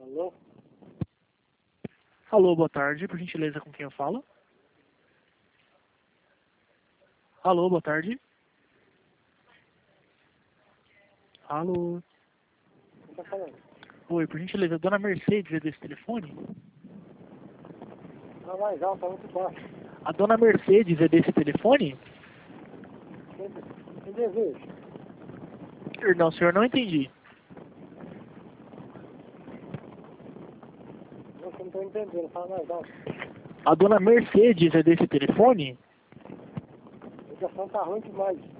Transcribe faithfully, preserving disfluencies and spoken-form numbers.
Alô? Alô, boa tarde. Por gentileza, com quem eu falo? Alô, boa tarde. Alô. Quem tá falando? Oi, por gentileza, dona Mercedes é desse telefone? Não, mais alto, tá muito baixo. A dona Mercedes é desse telefone? Quem, quem deseja? Perdão, senhor, não entendi. Você não tá entendendo, fala mais alto. A dona Mercedes é desse telefone? A ligação tá ruim demais.